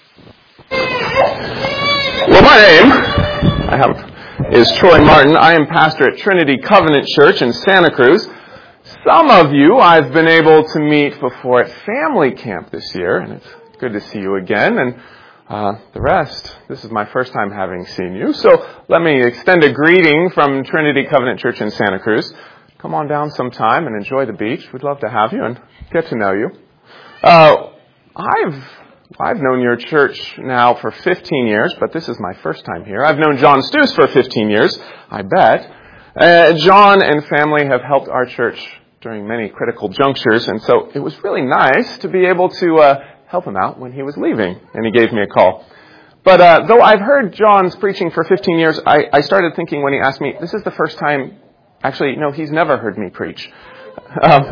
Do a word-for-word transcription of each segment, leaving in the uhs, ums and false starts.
Well, my name I have, is Troy Martin. I am pastor at Trinity Covenant Church in Santa Cruz. Some of you I've been able to meet before at family camp this year, and it's good to see you again. And uh, the rest, this is my first time having seen you. So let me extend a greeting from Trinity Covenant Church in Santa Cruz. Come on down sometime and enjoy the beach. We'd love to have you and get to know you. Uh, I've I've known your church now for fifteen years, but this is my first time here. I've known John Stuess for fifteen years, I bet. Uh, John and family have helped our church during many critical junctures, and so it was really nice to be able to uh, help him out when he was leaving, and he gave me a call. But uh, though I've heard John's preaching for fifteen years, I, I started thinking when he asked me, this is the first time, actually, no, he's never heard me preach. Um,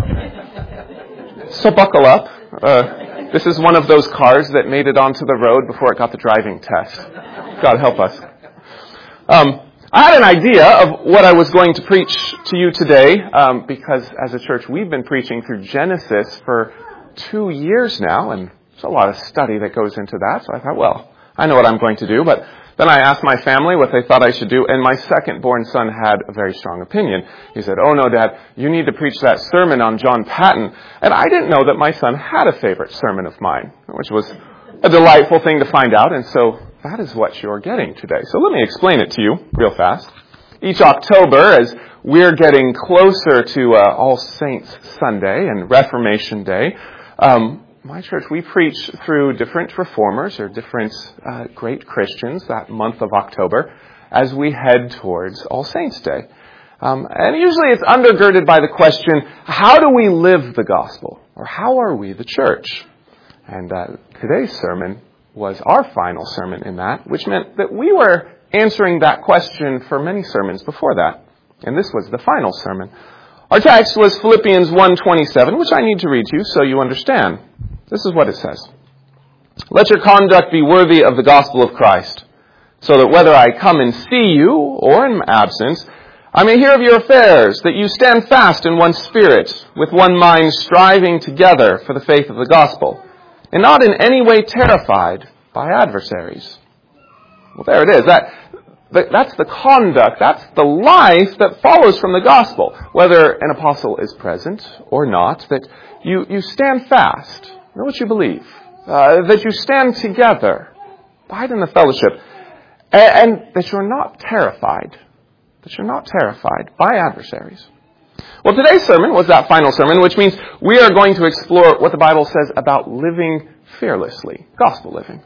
so buckle up. Uh, This is one of those cars that made it onto the road before it got the driving test. God help us. Um, I had an idea of what I was going to preach to you today, um, because as a church we've been preaching through Genesis for two years now, and there's a lot of study that goes into that. So I thought, well, I know what I'm going to do, but then I asked my family what they thought I should do, and my second-born son had a very strong opinion. He said, oh, no, Dad, you need to preach that sermon on John Paton. And I didn't know that my son had a favorite sermon of mine, which was a delightful thing to find out, and so that is what you're getting today. So let me explain it to you real fast. Each October, as we're getting closer to uh, All Saints Sunday and Reformation Day, um, my church, we preach through different reformers or different uh, great Christians that month of October as we head towards All Saints Day. Um, and usually it's undergirded by the question, how do we live the gospel? Or how are we the church? And uh, today's sermon was our final sermon in that, which meant that we were answering that question for many sermons before that. And this was the final sermon. Our text was Philippians one twenty-seven, which I need to read to you so you understand. This is what it says. Let your conduct be worthy of the gospel of Christ, so that whether I come and see you or in absence, I may hear of your affairs, that you stand fast in one spirit, with one mind striving together for the faith of the gospel, and not in any way terrified by adversaries. Well, there it is. That, that's the conduct, that's the life that follows from the gospel, whether an apostle is present or not, that you, you stand fast. Know what you believe, uh, that you stand together, abide in the fellowship, and, and that you're not terrified, that you're not terrified by adversaries. Well, today's sermon was that final sermon, which means we are going to explore what the Bible says about living fearlessly, gospel living.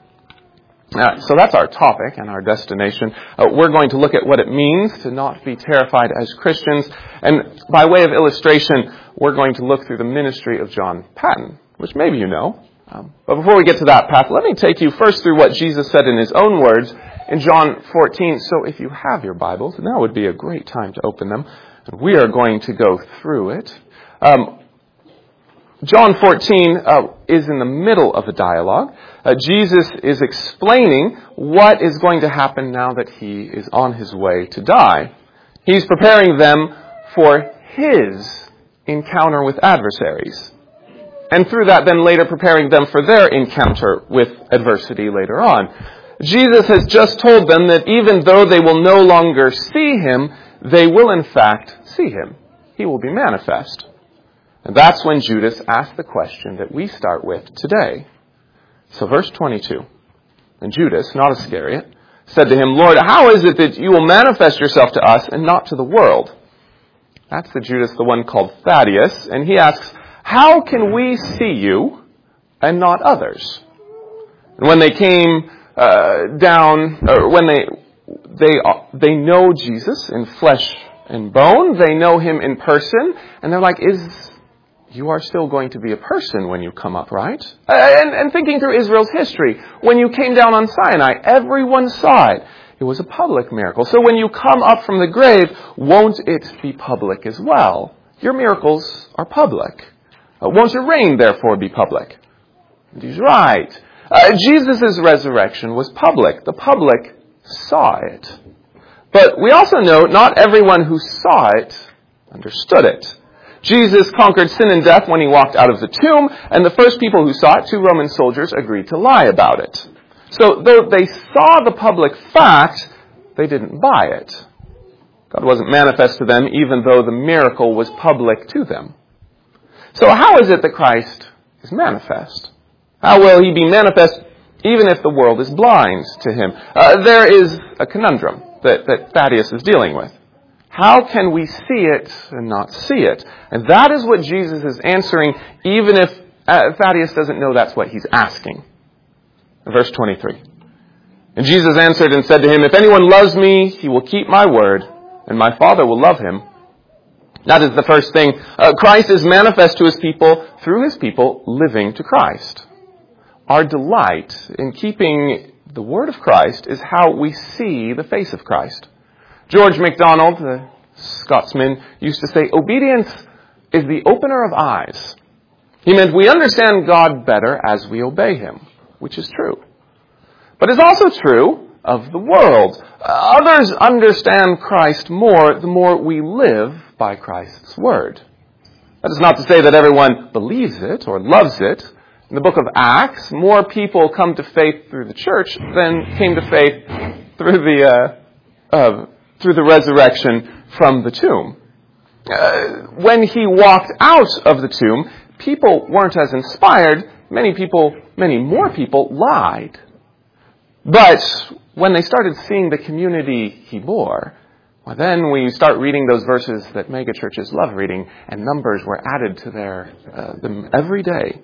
Uh, so that's our topic and our destination. Uh, we're going to look at what it means to not be terrified as Christians, and by way of illustration, we're going to look through the ministry of John Paton, which maybe you know. Um, but before we get to that path, let me take you first through what Jesus said in his own words in John fourteen. So if you have your Bibles, now would be a great time to open them. And we are going to go through it. Um, John fourteen uh, is in the middle of a dialogue. Uh, Jesus is explaining what is going to happen now that he is on his way to die. He's preparing them for his encounter with adversaries. And through that, then later preparing them for their encounter with adversity later on. Jesus has just told them that even though they will no longer see him, they will in fact see him. He will be manifest. And that's when Judas asked the question that we start with today. So verse twenty-two. And Judas, not Iscariot, said to him, Lord, how is it that you will manifest yourself to us and not to the world? That's the Judas, the one called Thaddeus. And he asks, how can we see you and not others? And when they came uh, down, or when they they they know Jesus in flesh and bone, they know him in person, and they're like, "Is you are still going to be a person when you come up, right?" And, and thinking through Israel's history, when you came down on Sinai, everyone saw it. It was a public miracle. So when you come up from the grave, won't it be public as well? Your miracles are public. Uh, won't your reign, therefore, be public? And he's right. Uh, Jesus' resurrection was public. The public saw it. But we also know not everyone who saw it understood it. Jesus conquered sin and death when he walked out of the tomb, and the first people who saw it, two Roman soldiers, agreed to lie about it. So though they saw the public fact, they didn't buy it. God wasn't manifest to them even though the miracle was public to them. So how is it that Christ is manifest? How will he be manifest even if the world is blind to him? Uh, there is a conundrum that, that Thaddeus is dealing with. How can we see it and not see it? And that is what Jesus is answering, even if uh, Thaddeus doesn't know that's what he's asking. Verse twenty-three. And Jesus answered and said to him, if anyone loves me, he will keep my word, and my Father will love him. That is the first thing. Uh, Christ is manifest to his people through his people living to Christ. Our delight in keeping the word of Christ is how we see the face of Christ. George MacDonald, the Scotsman, used to say, obedience is the opener of eyes. He meant we understand God better as we obey him, which is true. But it's also true of the world. Others understand Christ more the more we live by Christ's word. That is not to say that everyone believes it or loves it. In the book of Acts, more people come to faith through the church than came to faith through the uh, uh, through the resurrection from the tomb. Uh, when he walked out of the tomb, people weren't as inspired. Many people, many more people lied. But when they started seeing the community he bore, well, then we start reading those verses that megachurches love reading, and numbers were added to their uh, them every day.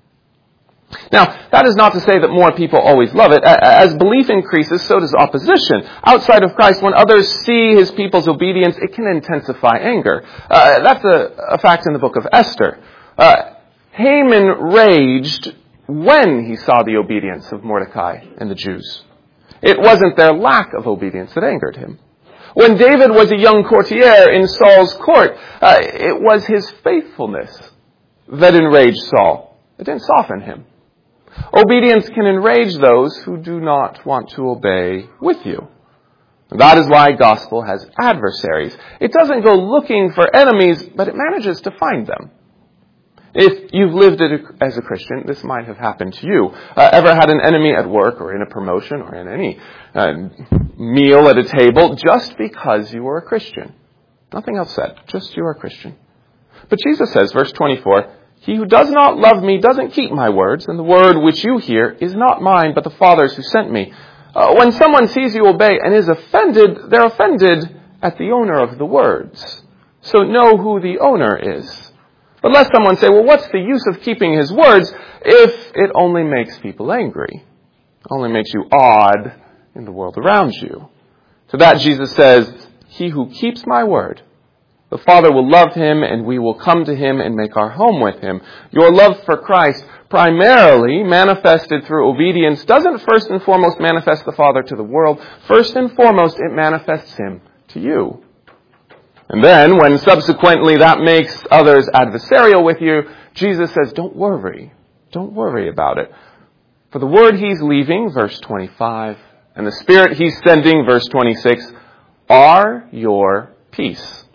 Now, that is not to say that more people always love it. As belief increases, so does opposition. Outside of Christ, when others see his people's obedience, it can intensify anger. Uh, that's a, a fact in the book of Esther. Uh, Haman raged when he saw the obedience of Mordecai and the Jews. It wasn't their lack of obedience that angered him. When David was a young courtier in Saul's court, uh, it was his faithfulness that enraged Saul. It didn't soften him. Obedience can enrage those who do not want to obey with you. That is why gospel has adversaries. It doesn't go looking for enemies, but it manages to find them. If you've lived as a Christian, this might have happened to you. Uh, ever had an enemy at work or in a promotion or in any uh, meal at a table just because you were a Christian? Nothing else said, just you are a Christian. But Jesus says, verse twenty-four, he who does not love me doesn't keep my words, and the word which you hear is not mine, but the Father's who sent me. Uh, when someone sees you obey and is offended, they're offended at the owner of the words. So know who the owner is. But let someone say, well, what's the use of keeping his words if it only makes people angry? Only makes you odd in the world around you. To that Jesus says, he who keeps my word, the Father will love him, and we will come to him and make our home with him. Your love for Christ, primarily manifested through obedience, doesn't first and foremost manifest the Father to the world. First and foremost, it manifests him to you. And then, when subsequently that makes others adversarial with you, Jesus says, don't worry. Don't worry about it. For the word he's leaving, verse twenty-five, and the Spirit he's sending, verse twenty-six, are your peace.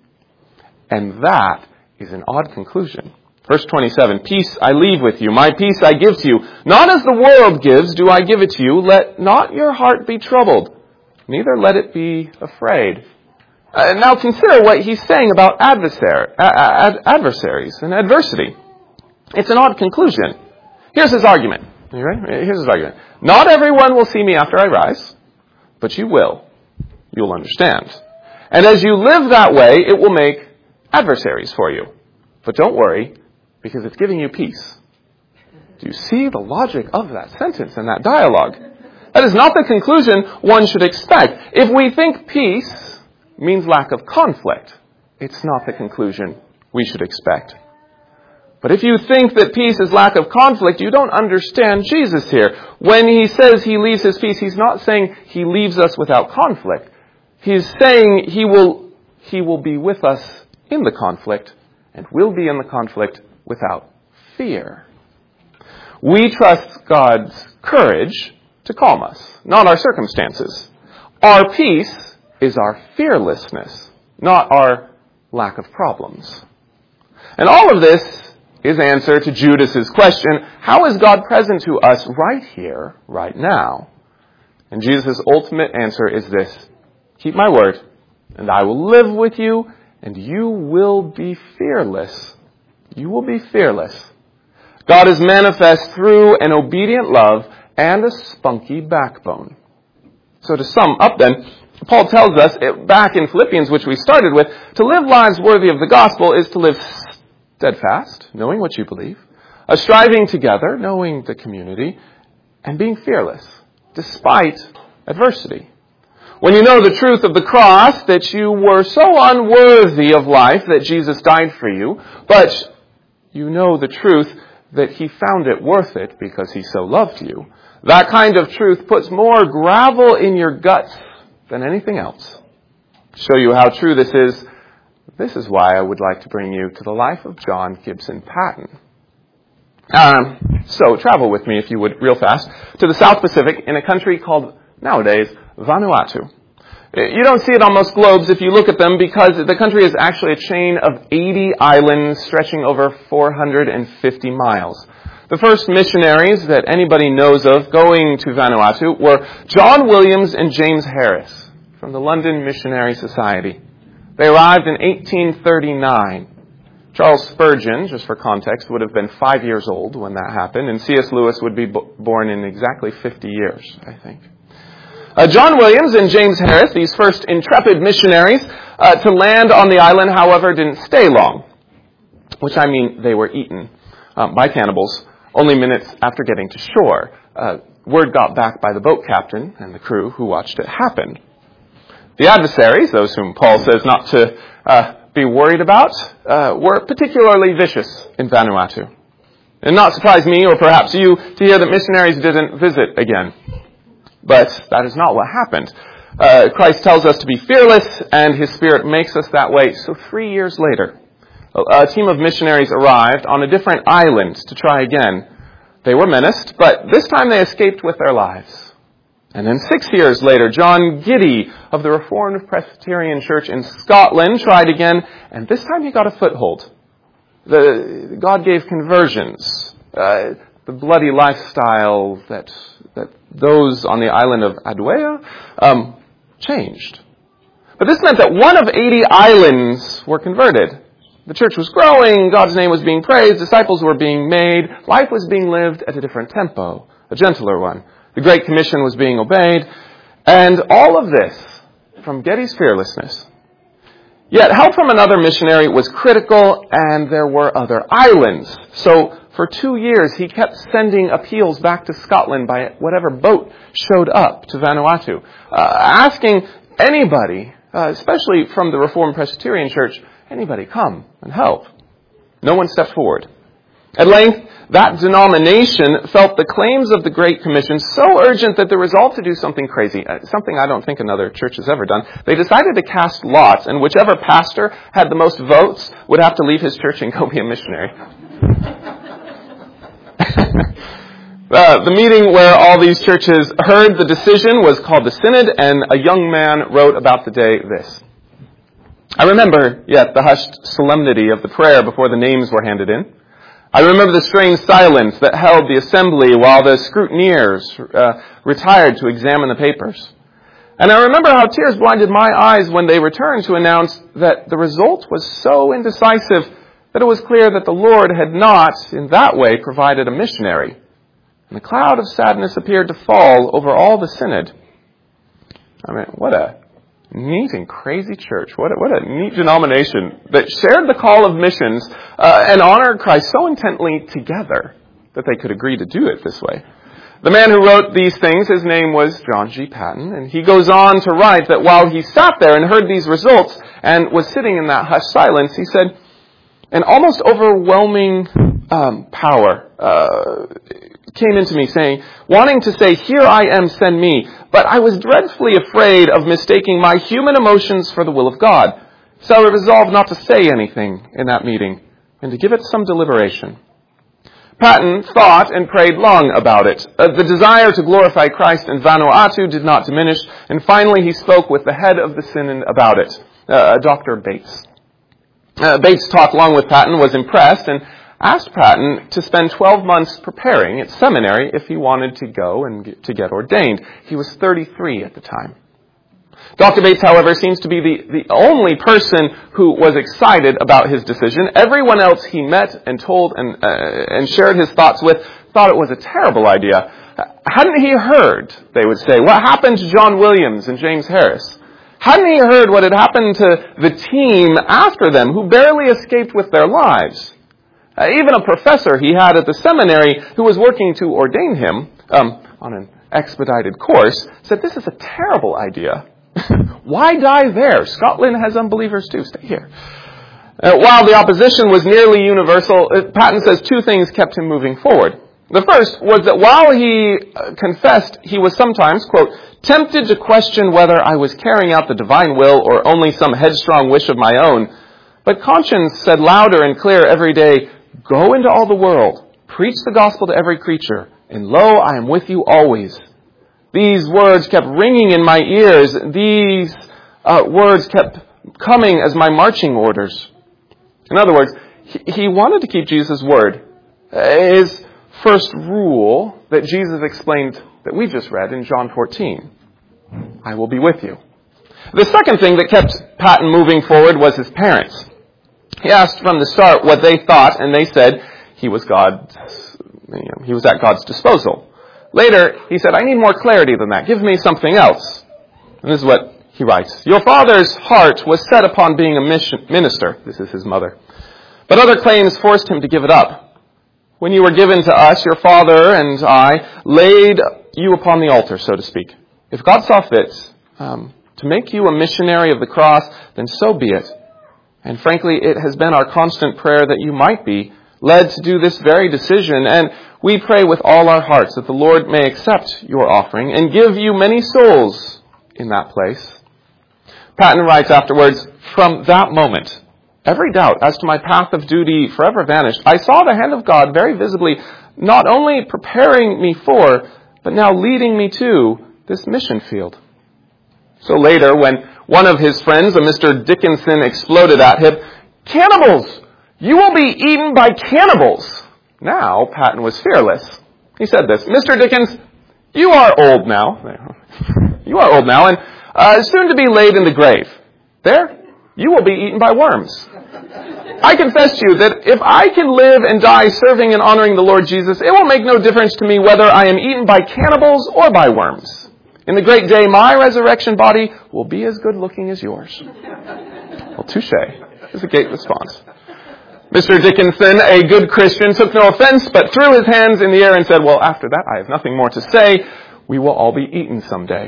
And that is an odd conclusion. Verse twenty-seven, peace I leave with you, my peace I give to you. Not as the world gives do I give it to you. Let not your heart be troubled, neither let it be afraid. Uh, now consider what he's saying about adversary, ad, adversaries and adversity. It's an odd conclusion. Here's his argument. Are you ready? Here's his argument. Not everyone will see me after I rise, but you will. You'll understand. And as you live that way, it will make adversaries for you. But don't worry, because it's giving you peace. Do you see the logic of that sentence and that dialogue? That is not the conclusion one should expect. If we think peace means lack of conflict, it's not the conclusion we should expect. But if you think that peace is lack of conflict, you don't understand Jesus here. When he says he leaves his peace, he's not saying he leaves us without conflict. He's saying he will, he will be with us in the conflict and will be in the conflict without fear. We trust God's courage to calm us, not our circumstances. Our peace is our fearlessness, not our lack of problems. And all of this his answer to Judas's question, how is God present to us right here, right now? And Jesus' ultimate answer is this: keep my word, and I will live with you, and you will be fearless. You will be fearless. God is manifest through an obedient love and a spunky backbone. So to sum up then, Paul tells us back in Philippians, which we started with, to live lives worthy of the gospel is to live steadfast, knowing what you believe, a striving together, knowing the community, and being fearless, despite adversity. When you know the truth of the cross, that you were so unworthy of life that Jesus died for you, but you know the truth that he found it worth it because he so loved you, that kind of truth puts more gravel in your guts than anything else. To show you how true this is, this is why I would like to bring you to the life of John Gibson Paton. Um, so travel with me, if you would, real fast, to the South Pacific in a country called, nowadays, Vanuatu. You don't see it on most globes if you look at them, because the country is actually a chain of eighty islands stretching over four hundred fifty miles. The first missionaries that anybody knows of going to Vanuatu were John Williams and James Harris from the London Missionary Society. They arrived in eighteen thirty-nine. Charles Spurgeon, just for context, would have been five years old when that happened, and C S Lewis would be b- born in exactly fifty years, I think. Uh, John Williams and James Harris, these first intrepid missionaries uh, to land on the island, however, didn't stay long, which I mean they were eaten um, by cannibals only minutes after getting to shore. Uh, word got back by the boat captain and the crew who watched it happen. The adversaries, those whom Paul says not to uh, be worried about, uh, were particularly vicious in Vanuatu. It not surprise me, or perhaps you, to hear that missionaries didn't visit again. But that is not what happened. Uh, Christ tells us to be fearless, and his Spirit makes us that way. So three years later, a, a team of missionaries arrived on a different island to try again. They were menaced, but this time they escaped with their lives. And then six years later, John Giddy of the Reformed Presbyterian Church in Scotland tried again, and this time he got a foothold. The, God gave conversions. Uh, the bloody lifestyle that that those on the island of Adwaita um, changed. But this meant that one of eighty islands were converted. The church was growing, God's name was being praised, disciples were being made, life was being lived at a different tempo, a gentler one. The Great Commission was being obeyed, and all of this from Geddy's fearlessness. Yet help from another missionary was critical, and there were other islands. So for two years, he kept sending appeals back to Scotland by whatever boat showed up to Vanuatu, uh, asking anybody, uh, especially from the Reformed Presbyterian Church, anybody come and help. No one stepped forward. At length, that denomination felt the claims of the Great Commission so urgent that the resolve to do something crazy, uh, something I don't think another church has ever done. They decided to cast lots, and whichever pastor had the most votes would have to leave his church and go be a missionary. uh, the meeting where all these churches heard the decision was called the Synod, and a young man wrote about the day this. I remember yet the hushed solemnity of the prayer before the names were handed in. I remember the strange silence that held the assembly while the scrutineers uh, retired to examine the papers. And I remember how tears blinded my eyes when they returned to announce that the result was so indecisive that it was clear that the Lord had not, in that way, provided a missionary. And a cloud of sadness appeared to fall over all the synod. I mean, what a neat and crazy church. What a, what a neat denomination that shared the call of missions uh, and honored Christ so intently together that they could agree to do it this way. The man who wrote these things, his name was John G. Paton, and he goes on to write that while he sat there and heard these results and was sitting in that hushed silence, he said, an almost overwhelming um, power uh, came into me saying, wanting to say, here I am, send me. But I was dreadfully afraid of mistaking my human emotions for the will of God. So I resolved not to say anything in that meeting and to give it some deliberation. Paton thought and prayed long about it. Uh, the desire to glorify Christ in Vanuatu did not diminish, and finally he spoke with the head of the synod about it, uh, Doctor Bates. Uh, Bates talked long with Paton, was impressed, and asked Patton to spend twelve months preparing at seminary if he wanted to go and get, to get ordained. He was thirty-three at the time. Doctor Bates, however, seems to be the, the only person who was excited about his decision. Everyone else he met and told and, uh, and shared his thoughts with thought it was a terrible idea. Hadn't he heard, they would say, what happened to John Williams and James Harris? Hadn't he heard what had happened to the team after them who barely escaped with their lives? Uh, even a professor he had at the seminary who was working to ordain him um, on an expedited course said, this is a terrible idea. Why die there? Scotland has unbelievers too. Stay here. Uh, while the opposition was nearly universal, uh, Patton says two things kept him moving forward. The first was that while he uh, confessed, he was sometimes, quote, tempted to question whether I was carrying out the divine will or only some headstrong wish of my own. But conscience said louder and clear every day, go into all the world, preach the gospel to every creature, and lo, I am with you always. These words kept ringing in my ears. These uh, words kept coming as my marching orders. In other words, he, he wanted to keep Jesus' word. His first rule that Jesus explained that we just read in John fourteen. I will be with you. The second thing that kept Patton moving forward was his parents. He asked from the start what they thought, and they said he was God's, you know, he was at God's disposal. Later, he said, I need more clarity than that. Give me something else. And this is what he writes. Your father's heart was set upon being a mission, minister. This is his mother. But other claims forced him to give it up. When you were given to us, your father and I laid you upon the altar, so to speak. If God saw fit um, to make you a missionary of the cross, then so be it. And frankly, it has been our constant prayer that you might be led to do this very decision. And we pray with all our hearts that the Lord may accept your offering and give you many souls in that place. Patton writes afterwards, from that moment, every doubt as to my path of duty forever vanished. I saw the hand of God very visibly, not only preparing me for, but now leading me to this mission field. So later, when one of his friends, a Mister Dickinson, exploded at him, cannibals! You will be eaten by cannibals! Now, Patton was fearless. He said this, Mister Dickens, you are old now. You are old now, and uh, soon to be laid in the grave. There, you will be eaten by worms. I confess to you that if I can live and die serving and honoring the Lord Jesus, it will make no difference to me whether I am eaten by cannibals or by worms. In the great day, my resurrection body will be as good looking as yours. Well, touche. Is a great response. Mister Dickinson, a good Christian, took no offense, but threw his hands in the air and said, well, after that, I have nothing more to say. We will all be eaten someday.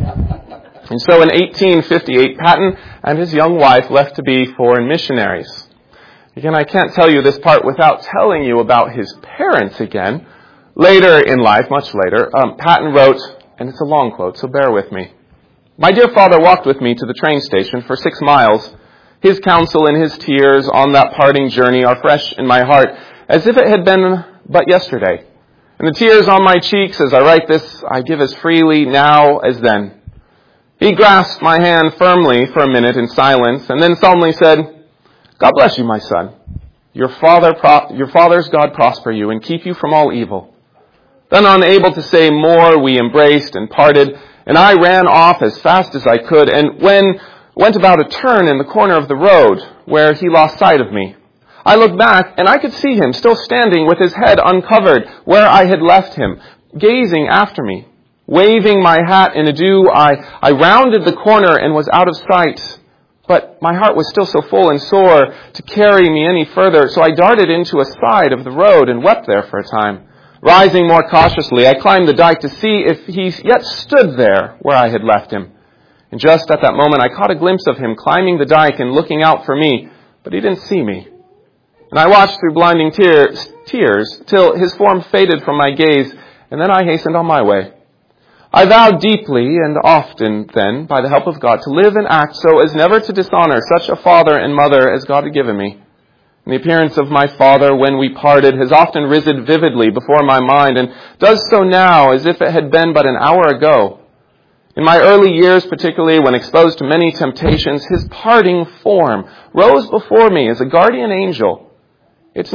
And so in eighteen fifty-eight, Patton and his young wife left to be foreign missionaries. Again, I can't tell you this part without telling you about his parents again. Later in life, much later, um, Patton wrote, and it's a long quote, so bear with me. My dear father walked with me to the train station for six miles. His counsel and his tears on that parting journey are fresh in my heart, as if it had been but yesterday. And the tears on my cheeks as I write this, I give as freely now as then. He grasped my hand firmly for a minute in silence, and then solemnly said, God bless you, my son. Your father, pro- your father's God prosper you and keep you from all evil. Then, unable to say more, we embraced and parted, and I ran off as fast as I could, and when went about a turn in the corner of the road where he lost sight of me. I looked back, and I could see him still standing with his head uncovered where I had left him, gazing after me. Waving my hat in adieu, I, I rounded the corner and was out of sight. But my heart was still so full and sore to carry me any further, so I darted into a side of the road and wept there for a time. Rising more cautiously, I climbed the dike to see if he yet stood there where I had left him. And just at that moment, I caught a glimpse of him climbing the dike and looking out for me, but he didn't see me. And I watched through blinding tears, tears till his form faded from my gaze, and then I hastened on my way. I vowed deeply and often then, by the help of God, to live and act so as never to dishonor such a father and mother as God had given me. And the appearance of my father when we parted has often risen vividly before my mind, and does so now as if it had been but an hour ago. In my early years, particularly when exposed to many temptations, his parting form rose before me as a guardian angel. It's not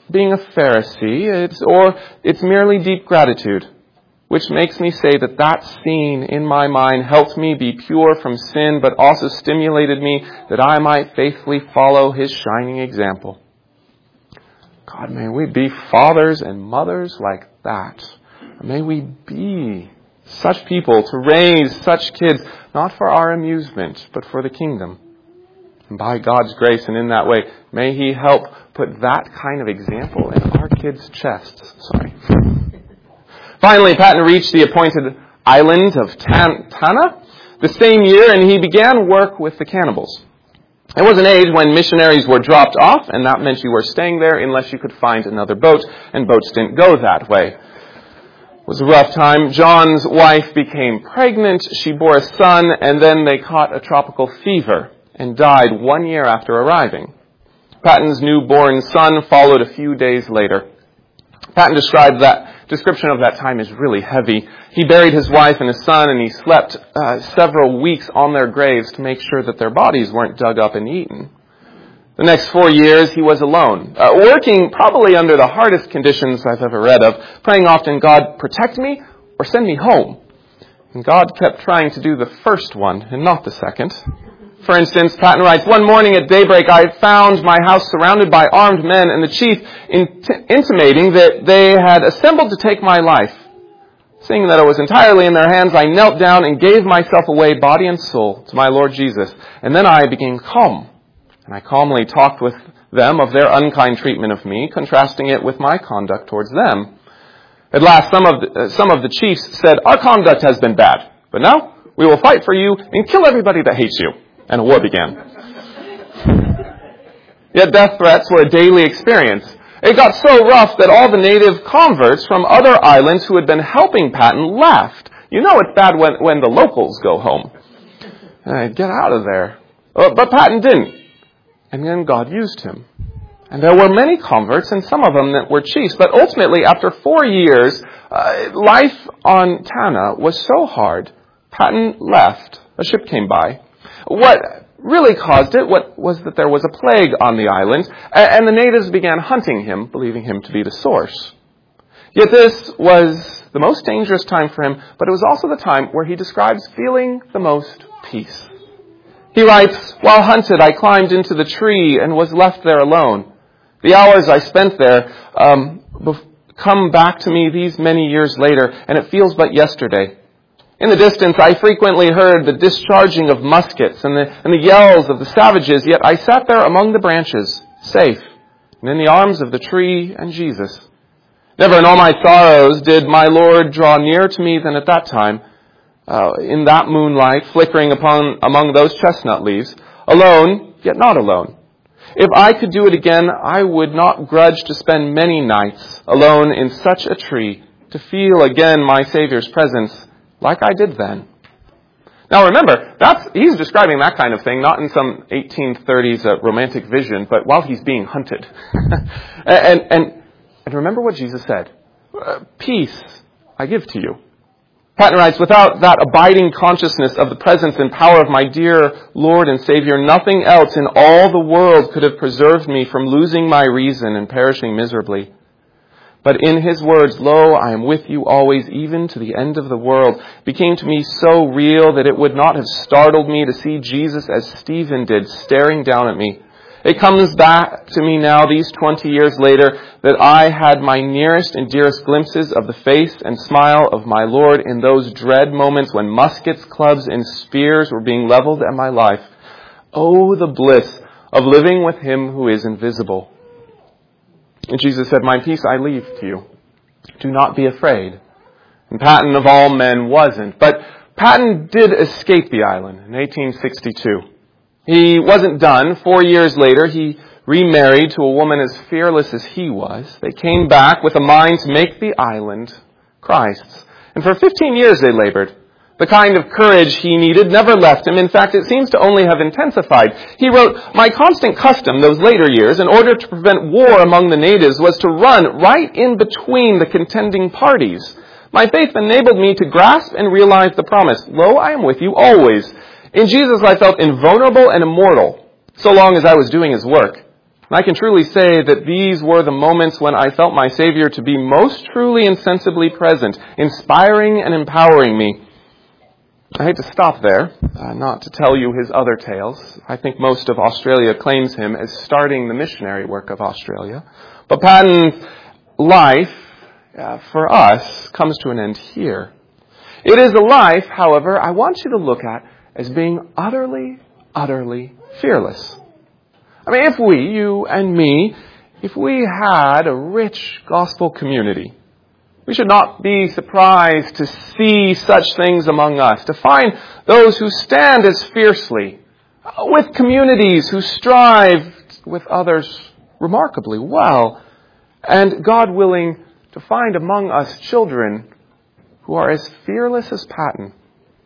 being a Pharisee, it's, or it's merely deep gratitude, which makes me say that that scene in my mind helped me be pure from sin, but also stimulated me that I might faithfully follow his shining example. God, may we be fathers and mothers like that. May we be such people to raise such kids, not for our amusement, but for the kingdom. And by God's grace and in that way, may he help put that kind of example in our kids' chests. Sorry. Finally, Paton reached the appointed island of Tan- Tanna the same year, and he began work with the cannibals. It was an age when missionaries were dropped off, and that meant you were staying there unless you could find another boat, and boats didn't go that way. It was a rough time. John's wife became pregnant, she bore a son, and then they caught a tropical fever and died one year after arriving. Paton's newborn son followed a few days later. Paton described that description of that time as really heavy. He buried his wife and his son, and he slept uh, several weeks on their graves to make sure that their bodies weren't dug up and eaten. The next four years, he was alone, uh, working probably under the hardest conditions I've ever read of, praying often, God, protect me or send me home. And God kept trying to do the first one and not the second. For instance, Paton writes, one morning at daybreak, I found my house surrounded by armed men and the chief int- intimating that they had assembled to take my life. Seeing that it was entirely in their hands, I knelt down and gave myself away, body and soul, to my Lord Jesus. And then I became calm. And I calmly talked with them of their unkind treatment of me, contrasting it with my conduct towards them. At last, some of the, uh, some of the chiefs said, our conduct has been bad, but now we will fight for you and kill everybody that hates you. And a war began. Yet death threats were a daily experience. It got so rough that all the native converts from other islands who had been helping Paton left. You know it's bad when, when the locals go home. Uh, get out of there. Uh, but Paton didn't. And then God used him. And there were many converts, and some of them that were chiefs. But ultimately, after four years, uh, life on Tanna was so hard, Paton left. A ship came by. What really caused it what was that there was a plague on the island, and the natives began hunting him, believing him to be the source. Yet this was the most dangerous time for him, but it was also the time where he describes feeling the most peace. He writes, while hunted, I climbed into the tree and was left there alone. The hours I spent there um, come back to me these many years later, and it feels but yesterday. In the distance, I frequently heard the discharging of muskets and the, and the yells of the savages, yet I sat there among the branches, safe, and in the arms of the tree and Jesus. Never in all my sorrows did my Lord draw nearer to me than at that time, uh, in that moonlight flickering upon among those chestnut leaves, alone, yet not alone. If I could do it again, I would not grudge to spend many nights alone in such a tree, to feel again my Savior's presence, like I did then. Now remember, that's he's describing that kind of thing, not in some eighteen thirties uh, romantic vision, but while he's being hunted. and, and, and remember what Jesus said, peace I give to you. Paton writes, without that abiding consciousness of the presence and power of my dear Lord and Savior, nothing else in all the world could have preserved me from losing my reason and perishing miserably. But in his words, lo, I am with you always, even to the end of the world, became to me so real that it would not have startled me to see Jesus as Stephen did, staring down at me. It comes back to me now, these twenty years later, that I had my nearest and dearest glimpses of the face and smile of my Lord in those dread moments when muskets, clubs, and spears were being leveled at my life. Oh, the bliss of living with him who is invisible. And Jesus said, my peace I leave to you. Do not be afraid. And Paton of all men wasn't. But Paton did escape the island in eighteen sixty-two. He wasn't done. Four years later, he remarried to a woman as fearless as he was. They came back with a mind to make the island Christ's. And for fifteen years they labored. The kind of courage he needed never left him. In fact, it seems to only have intensified. He wrote, my constant custom those later years, in order to prevent war among the natives, was to run right in between the contending parties. My faith enabled me to grasp and realize the promise, lo, I am with you always. In Jesus I felt invulnerable and immortal, so long as I was doing his work. And I can truly say that these were the moments when I felt my Savior to be most truly and sensibly present, inspiring and empowering me. I hate to stop there, uh, not to tell you his other tales. I think most of Australia claims him as starting the missionary work of Australia. But Patton's life, uh, for us, comes to an end here. It is a life, however, I want you to look at as being utterly, utterly fearless. I mean, if we, you and me, if we had a rich gospel community, we should not be surprised to see such things among us, to find those who stand as fiercely, with communities who strive with others remarkably well, and God willing to find among us children who are as fearless as Patton.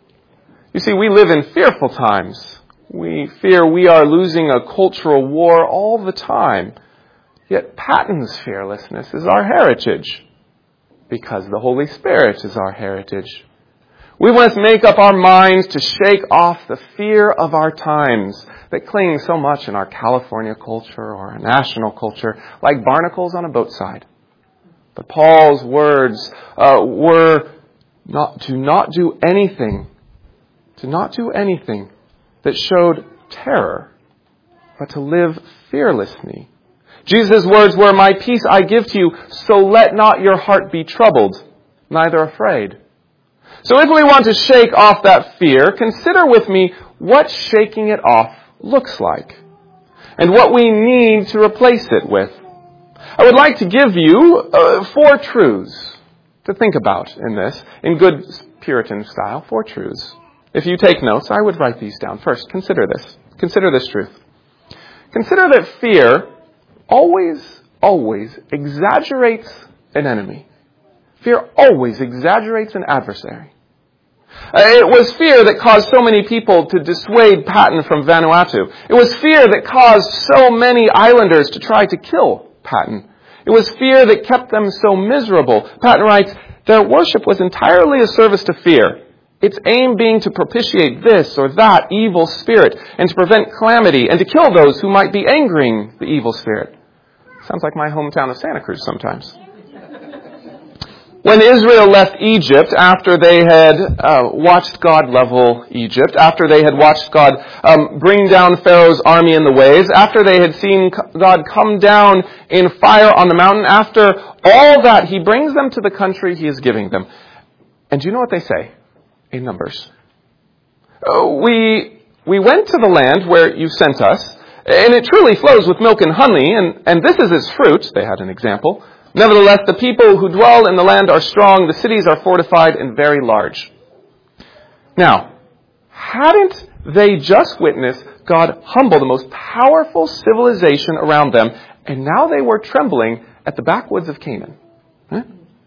You see, we live in fearful times. We fear we are losing a cultural war all the time. Yet Patton's fearlessness is our heritage, because the Holy Spirit is our heritage. We must make up our minds to shake off the fear of our times that cling so much in our California culture or our national culture, like barnacles on a boat side. But Paul's words uh, were not to not do anything, to not do anything that showed terror, but to live fearlessly. Jesus' words were, "My peace I give to you, so let not your heart be troubled, neither afraid." So if we want to shake off that fear, consider with me what shaking it off looks like, and what we need to replace it with. I would like to give you uh, four truths to think about in this, in good Puritan style, four truths. If you take notes, I would write these down. First, consider this. Consider this truth. Consider that fear always, always exaggerates an enemy. Fear always exaggerates an adversary. Uh, it was fear that caused so many people to dissuade Patton from Vanuatu. It was fear that caused so many islanders to try to kill Patton. It was fear that kept them so miserable. Patton writes, "Their worship was entirely a service to fear, its aim being to propitiate this or that evil spirit and to prevent calamity and to kill those who might be angering the evil spirit." Sounds like my hometown of Santa Cruz sometimes. When Israel left Egypt, after they had uh, watched God level Egypt, after they had watched God um, bring down Pharaoh's army in the waves, after they had seen God come down in fire on the mountain, after all that, he brings them to the country he is giving them. And do you know what they say in Numbers? Oh, we, we went to the land where you sent us, and it truly flows with milk and honey, and, and this is its fruit. They had an example. Nevertheless, the people who dwell in the land are strong, the cities are fortified and very large. Now, hadn't they just witnessed God humble the most powerful civilization around them, and now they were trembling at the backwoods of Canaan? Huh?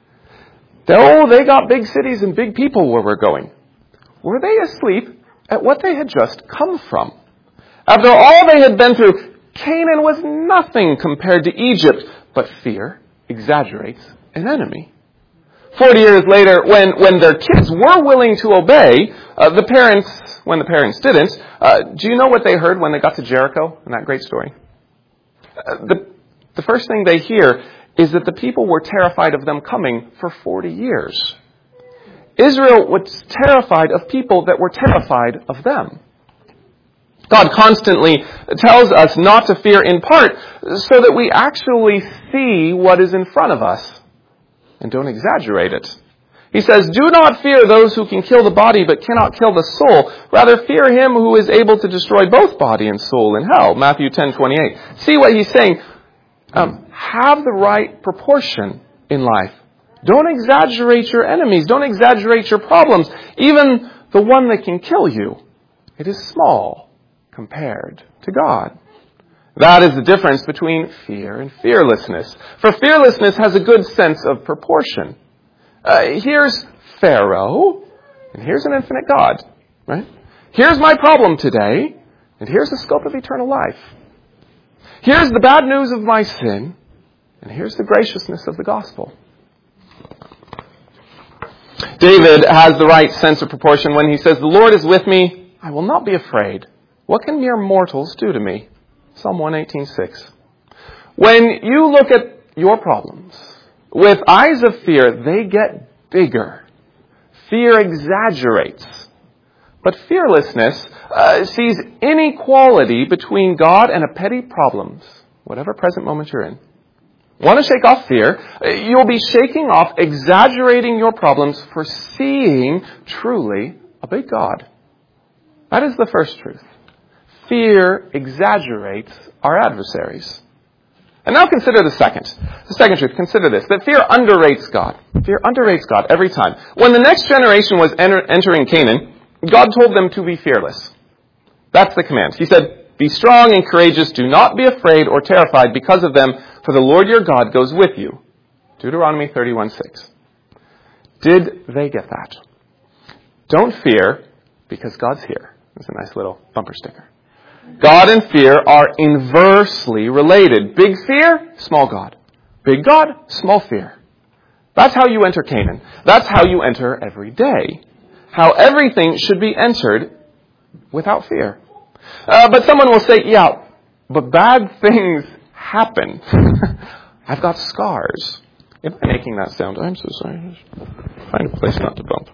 Oh, they got big cities and big people where we're going. Were they asleep at what they had just come from? After all they had been through, Canaan was nothing compared to Egypt, but fear exaggerates an enemy. Forty years later, when, when their kids were willing to obey, uh, the parents, when the parents didn't, uh, do you know what they heard when they got to Jericho in that great story? Uh, the, the first thing they hear is that the people were terrified of them coming for forty years. Israel was terrified of people that were terrified of them. God constantly tells us not to fear in part so that we actually see what is in front of us and don't exaggerate it. He says, "Do not fear those who can kill the body but cannot kill the soul. Rather fear him who is able to destroy both body and soul in hell." Matthew ten twenty-eight. See what he's saying? Um, have the right proportion in life. Don't exaggerate your enemies. Don't exaggerate your problems. Even the one that can kill you. It is small compared to God. That is the difference between fear and fearlessness. For fearlessness has a good sense of proportion. Uh, here's Pharaoh, and here's an infinite God, right? Here's my problem today, and here's the scope of eternal life. Here's the bad news of my sin, and here's the graciousness of the gospel. David has the right sense of proportion when he says, "The Lord is with me, I will not be afraid. What can mere mortals do to me?" Psalm one eighteen six. When you look at your problems with eyes of fear, they get bigger. Fear exaggerates. But fearlessness uh, sees inequality between God and a petty problems, whatever present moment you're in. Want to shake off fear? You'll be shaking off exaggerating your problems for seeing truly a big God. That is the first truth. Fear exaggerates our adversaries. And now consider the second. The second truth, consider this, that fear underrates God. Fear underrates God every time. When the next generation was enter- entering Canaan, God told them to be fearless. That's the command. He said, be strong and courageous. Do not be afraid or terrified because of them, for the Lord your God goes with you. Deuteronomy thirty-one six. Did they get that? Don't fear because God's here. That's a nice little bumper sticker. God and fear are inversely related. Big fear, small God. Big God, small fear. That's how you enter Canaan. That's how you enter every day. How everything should be entered without fear. Uh, but someone will say, yeah, but bad things happen. I've got scars. Am I making that sound? I'm so sorry. Find a place not to bump.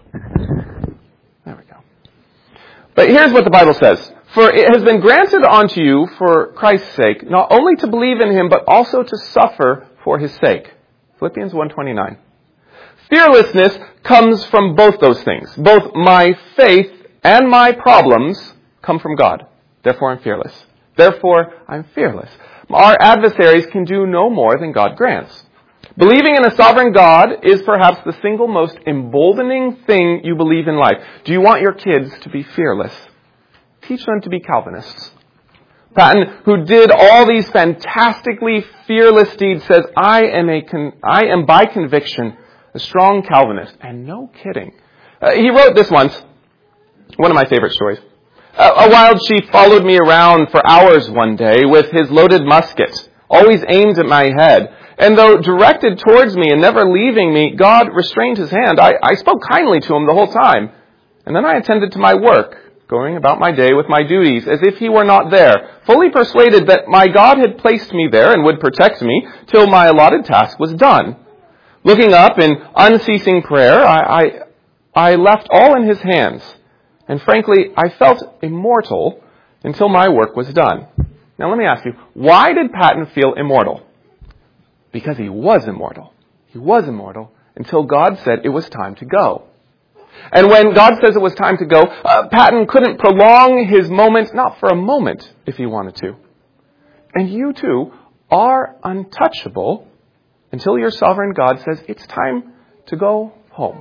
There we go. But here's what the Bible says. For it has been granted unto you for Christ's sake, not only to believe in him, but also to suffer for his sake. Philippians one twenty-nine. Fearlessness comes from both those things. Both my faith and my problems come from God. Therefore, I'm fearless. Therefore, I'm fearless. Our adversaries can do no more than God grants. Believing in a sovereign God is perhaps the single most emboldening thing you believe in life. Do you want your kids to be fearless? Teach them to be Calvinists. Patton, who did all these fantastically fearless deeds, says, I am, a con- I am by conviction a strong Calvinist. And no kidding. Uh, he wrote this once, one of my favorite stories. Uh, a wild chief followed me around for hours one day with his loaded musket, always aimed at my head. And though directed towards me and never leaving me, God restrained his hand. I, I spoke kindly to him the whole time. And then I attended to my work, going about my day with my duties as if he were not there, fully persuaded that my God had placed me there and would protect me till my allotted task was done. Looking up in unceasing prayer, I, I, I left all in his hands. And frankly, I felt immortal until my work was done. Now let me ask you, why did Patton feel immortal? Because he was immortal. He was immortal until God said it was time to go. And when God says it was time to go, uh, Patton couldn't prolong his moment, not for a moment, if he wanted to. And you too are untouchable until your sovereign God says it's time to go home.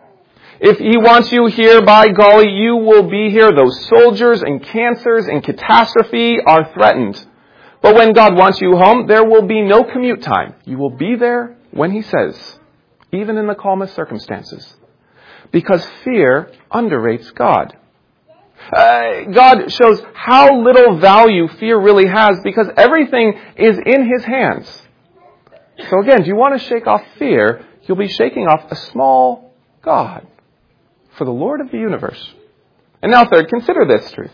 If he wants you here, by golly, you will be here. Those soldiers and cancers and catastrophe are threatened. But when God wants you home, there will be no commute time. You will be there when he says, even in the calmest circumstances. Because fear underrates God. Uh, God shows how little value fear really has because everything is in his hands. So again, do you want to shake off fear? You'll be shaking off a small God for the Lord of the universe. And now third, consider this truth.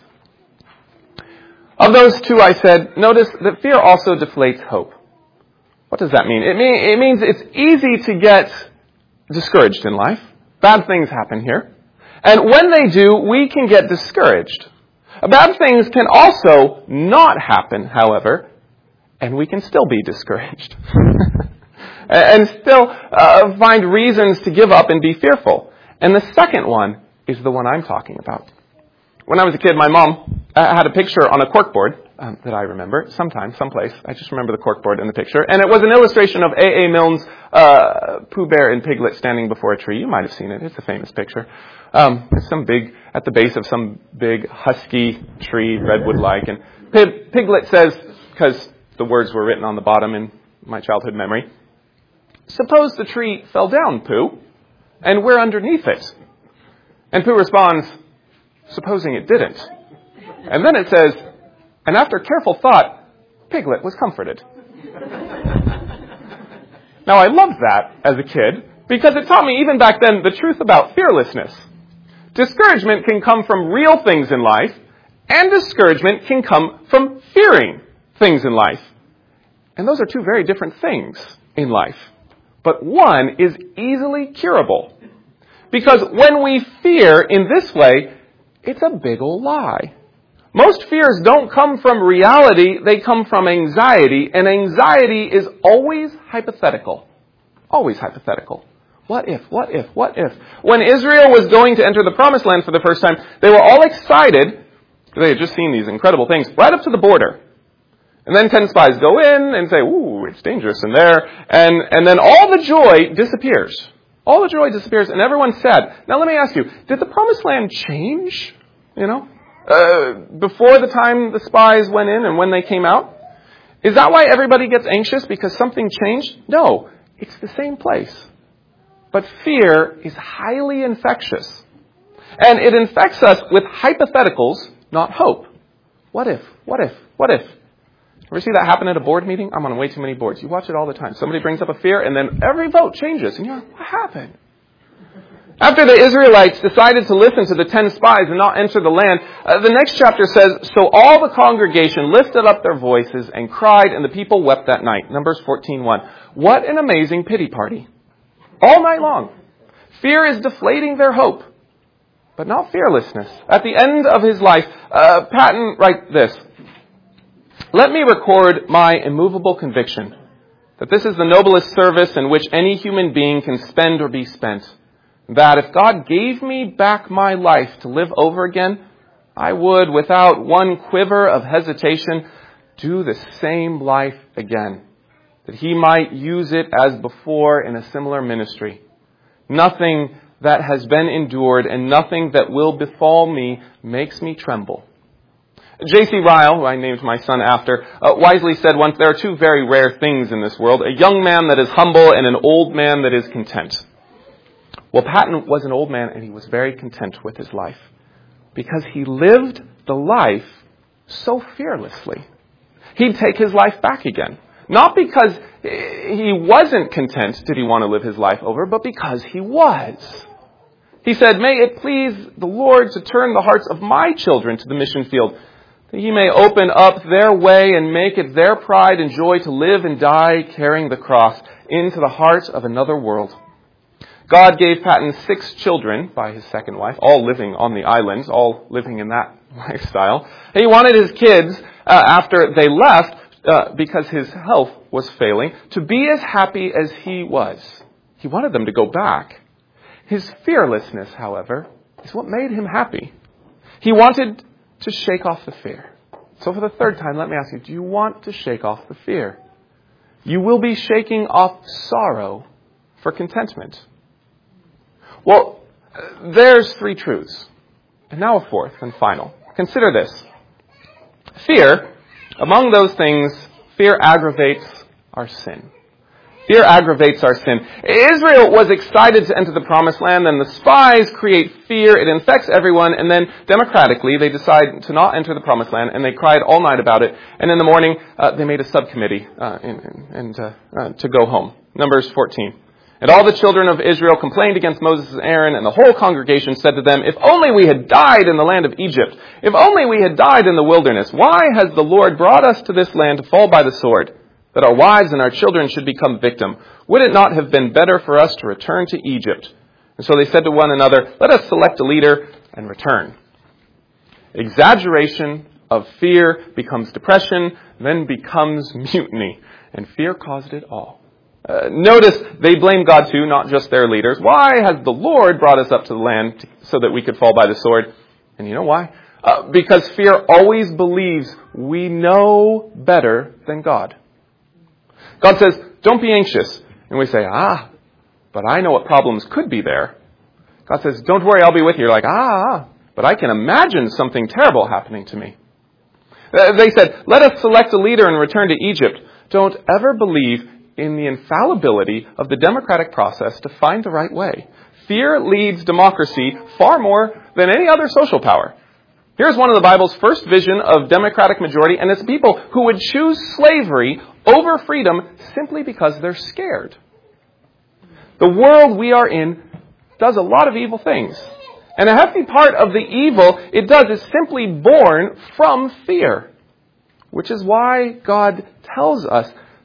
Of those two I said, notice that fear also deflates hope. What does that mean? It, mean, it means it's easy to get discouraged in life. Bad things happen here. And when they do, we can get discouraged. Bad things can also not happen, however, and we can still be discouraged. and still uh, find reasons to give up and be fearful. And the second one is the one I'm talking about. When I was a kid, my mom uh, had a picture on a corkboard um, that I remember, sometime, someplace. I just remember the corkboard and the picture. And it was an illustration of A A. Milne's uh, Pooh Bear and Piglet standing before a tree. You might have seen it. It's a famous picture. Um, it's some big, at the base of some big husky tree, redwood-like. And P- Piglet says, because the words were written on the bottom in my childhood memory, suppose the tree fell down, Pooh, and we're underneath it. And Pooh responds, supposing it didn't. And then it says, and after careful thought, Piglet was comforted. Now, I loved that as a kid because it taught me even back then the truth about fearlessness. Discouragement can come from real things in life, and discouragement can come from fearing things in life. And those are two very different things in life. But one is easily curable. Because when we fear in this way, it's a big old lie. Most fears don't come from reality, they come from anxiety, and anxiety is always hypothetical. Always hypothetical. What if, what if, what if? When Israel was going to enter the Promised Land for the first time, they were all excited. They had just seen these incredible things right up to the border. And then ten spies go in and say, ooh, it's dangerous in there. And, and then all the joy disappears. All the joy disappears and everyone's sad. Now let me ask you, did the Promised Land change? You know? Uh, before the time the spies went in and when they came out? Is that why everybody gets anxious? Because something changed? No, it's the same place. But fear is highly infectious. And it infects us with hypotheticals, not hope. What if? What if? What if? Ever see that happen at a board meeting? I'm on way too many boards. You watch it all the time. Somebody brings up a fear and then every vote changes. And you're like, what happened? After the Israelites decided to listen to the ten spies and not enter the land, uh, the next chapter says, so all the congregation lifted up their voices and cried, and the people wept that night. Numbers fourteen one. What an amazing pity party. All night long. Fear is deflating their hope, but not fearlessness. At the end of his life, uh, Patton writes this. Let me record my immovable conviction that this is the noblest service in which any human being can spend or be spent. That if God gave me back my life to live over again, I would, without one quiver of hesitation, do the same life again, that he might use it as before in a similar ministry. Nothing that has been endured and nothing that will befall me makes me tremble. J C Ryle, who I named my son after, uh, wisely said once, there are two very rare things in this world, a young man that is humble and an old man that is content. Well, Patton was an old man and he was very content with his life because he lived the life so fearlessly. He'd take his life back again. Not because he wasn't content did he want to live his life over, but because he was. He said, may it please the Lord to turn the hearts of my children to the mission field, that he may open up their way and make it their pride and joy to live and die carrying the cross into the heart of another world. God gave Patton six children by his second wife, all living on the islands, all living in that lifestyle. And he wanted his kids, uh, after they left, uh, because his health was failing, to be as happy as he was. He wanted them to go back. His fearlessness, however, is what made him happy. He wanted to shake off the fear. So for the third time, let me ask you, do you want to shake off the fear? You will be shaking off sorrow for contentment. Well, there's three truths. And now a fourth and final. Consider this. Fear, among those things, fear aggravates our sin. Fear aggravates our sin. Israel was excited to enter the Promised Land, and the spies create fear. It infects everyone, and then democratically they decide to not enter the Promised Land, and they cried all night about it. And in the morning, uh, they made a subcommittee uh, and, and uh, uh, to go home. Numbers fourteen. And all the children of Israel complained against Moses and Aaron, and the whole congregation said to them, if only we had died in the land of Egypt, if only we had died in the wilderness, why has the Lord brought us to this land to fall by the sword, that our wives and our children should become victim? Would it not have been better for us to return to Egypt? And so they said to one another, let us select a leader and return. Exaggeration of fear becomes depression, then becomes mutiny, and fear caused it all. Uh, notice they blame God too, not just their leaders. Why has the Lord brought us up to the land to, so that we could fall by the sword? And you know why? Uh, because fear always believes we know better than God. God says, don't be anxious. And we say, ah, but I know what problems could be there. God says, don't worry, I'll be with you. You're like, ah, but I can imagine something terrible happening to me. Uh, they said, let us select a leader and return to Egypt. Don't ever believe in the infallibility of the democratic process to find the right way. Fear leads democracy far more than any other social power. Here's one of the Bible's first vision of democratic majority, and it's people who would choose slavery over freedom simply because they're scared. The world we are in does a lot of evil things. And a hefty part of the evil it does is simply born from fear. Which is why God tells us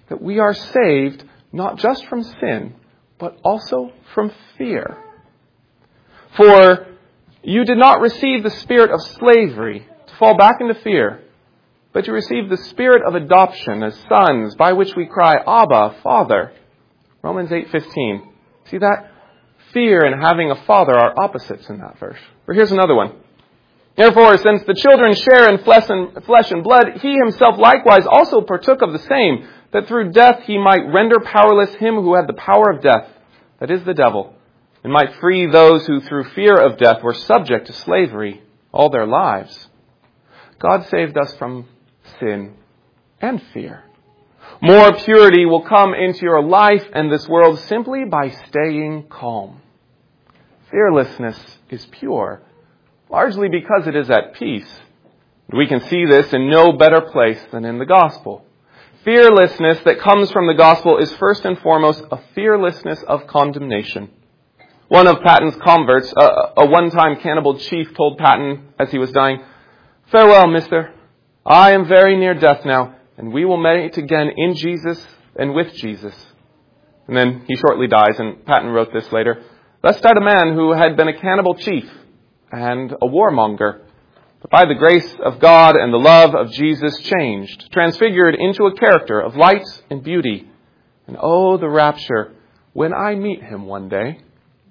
that we are saved not just from sin, but also from fear. For you did not receive the spirit of slavery to fall back into fear, but you received the spirit of adoption as sons, by which we cry, Abba, Father. Romans eight fifteen. See that? Fear and having a father are opposites in that verse. Or here's another one. Therefore, since the children share in flesh and, flesh and blood, he himself likewise also partook of the same, that through death he might render powerless him who had the power of death, that is the devil, and might free those who through fear of death were subject to slavery all their lives. God saved us from sin and fear. More purity will come into your life and this world simply by staying calm. Fearlessness is pure, largely because it is at peace. We can see this in no better place than in the gospel. Fearlessness that comes from the gospel is first and foremost a fearlessness of condemnation. One of Patton's converts, a, a one-time cannibal chief, told Patton as he was dying, "Farewell, mister. I am very near death now, and we will meet again in Jesus and with Jesus." And then he shortly dies, and Patton wrote this later. "Thus died a man who had been a cannibal chief and a warmonger, but by the grace of God and the love of Jesus changed, transfigured into a character of light and beauty. And oh, the rapture when I meet him one day."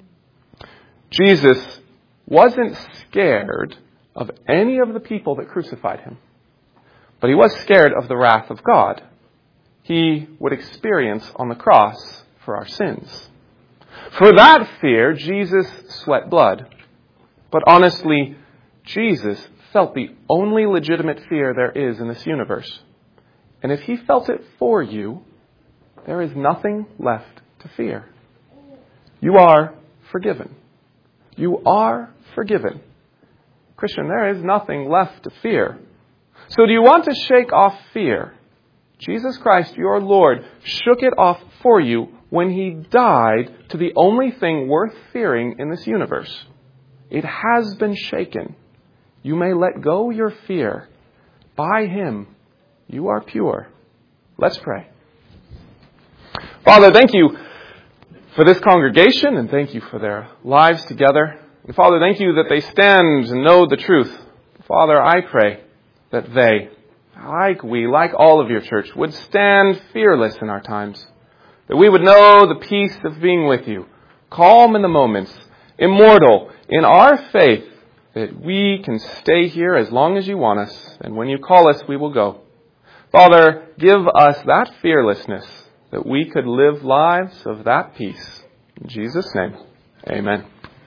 Jesus wasn't scared of any of the people that crucified him, but he was scared of the wrath of God he would experience on the cross for our sins. For that fear, Jesus sweat blood. But honestly, Jesus felt the only legitimate fear there is in this universe. And if he felt it for you, there is nothing left to fear. You are forgiven. You are forgiven. Christian, there is nothing left to fear. So do you want to shake off fear? Jesus Christ, your Lord, shook it off for you when he died to the only thing worth fearing in this universe. It has been shaken. You may let go your fear. By him, you are pure. Let's pray. Father, thank you for this congregation, and thank you for their lives together. And Father, thank you that they stand and know the truth. Father, I pray that they, like we, like all of your church, would stand fearless in our times. That we would know the peace of being with you, calm in the moments, immortal in our faith, that we can stay here as long as you want us, and when you call us, we will go. Father, give us that fearlessness, that we could live lives of that peace. In Jesus' name, amen.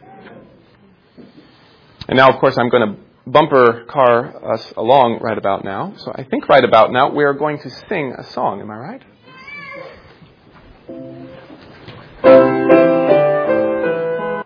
And now, of course, I'm going to bumper car us along right about now. So I think right about now we are going to sing a song. Am I right?